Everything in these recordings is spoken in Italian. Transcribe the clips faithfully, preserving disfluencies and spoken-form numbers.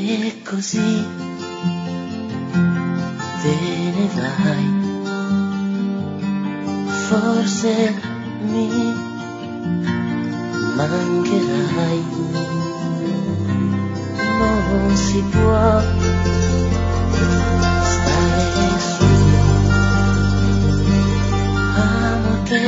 E così te ne vai, forse mi mancherai, non si può stare su, amo te,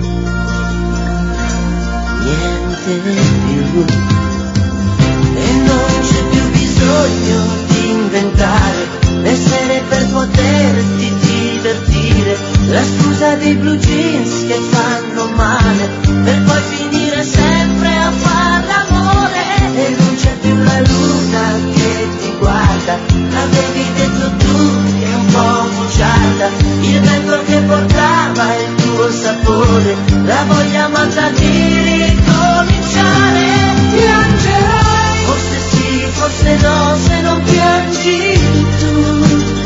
niente più, e non c'è più bisogno di inventare essere per poterti divertire, la scusa dei blue jeans che fanno male, per poi finire sempre a far l'amore, e non c'è più la luna che ti guarda, l'avevi detto tu che è un po' bugiarda, il vento che portava il tuo sapore, la voglia matta di ricominciare, piangerai, forse sì, forse no, se non piangi tu,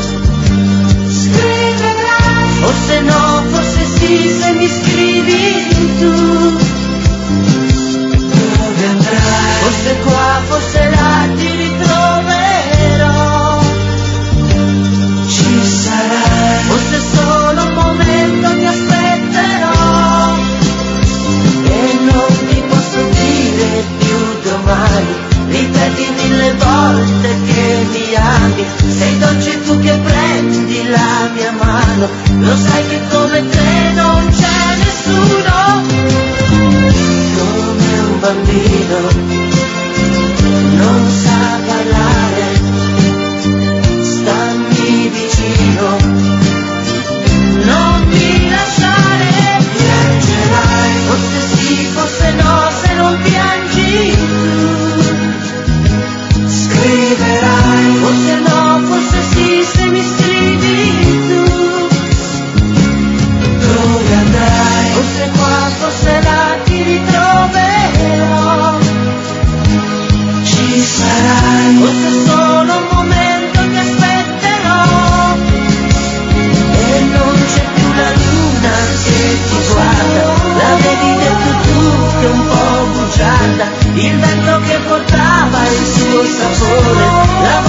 scriverai, forse no, forse sì, se mi scrivi tu, dove andrai, forse qua, forse là ti ritroverò, ci sarai, forse solo un momento mi aspetterò, e non ti posso dire più domani, ripeti mille volte che mi ami, sei dolce tu che prendi la mia mano, lo sai che come te non c'è nessuno, come un bambino non sa parlare, stammi vicino, non mi lasciare, piangerai, forse sì, forse no, se non piangi tu, scriverai, forse no, forse sì, se mi scrivi tu, dove andrai, forse qua, forse là ti ritroverò, ci sarai, forse solo un momento ti aspetterò, e non c'è più la luna che ti guarda, l'avevi detto tu che è un po' bugiarda, il vento che portava il suo sapore, la